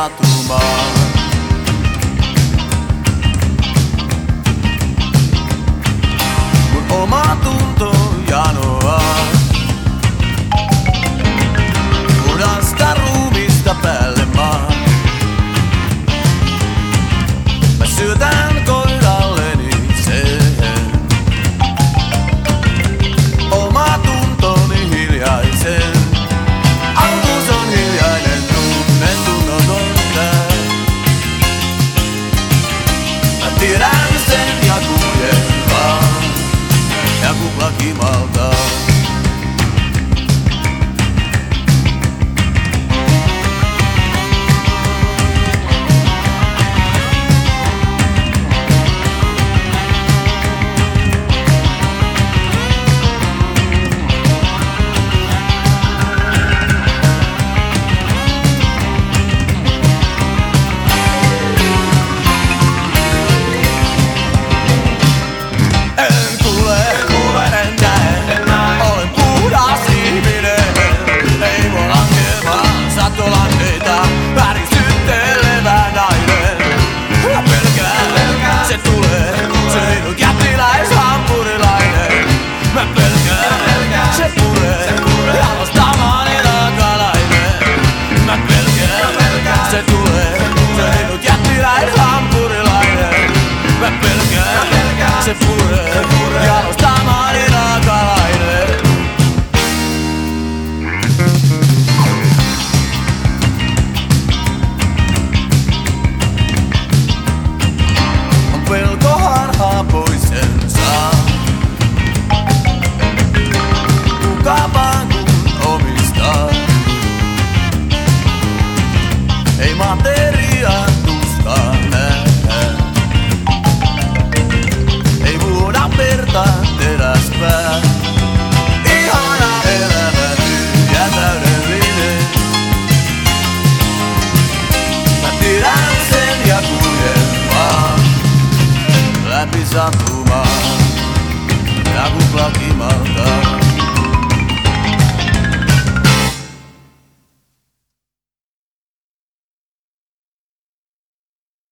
satumaan. Mun oma tunto janoaa punaista ruumista päälle maan. Mä syötän koiralleni sen. Oma tuntoni hiljaisen. Alkuus on hiljainen tunne tunnotonta. Mä tiedän sen ja kuljen vaan ja kupla kimaltaa. Se puree, jalostamani raakalainen. On pelko harhaa poisensa. Kuka vaan kun omistaa. Ei materiaa tuskaa nähdä. Verta teräspää. Ihana elämä tyhjä täydellinen. Mä tiedän sen ja kuljen vaan läpi satu.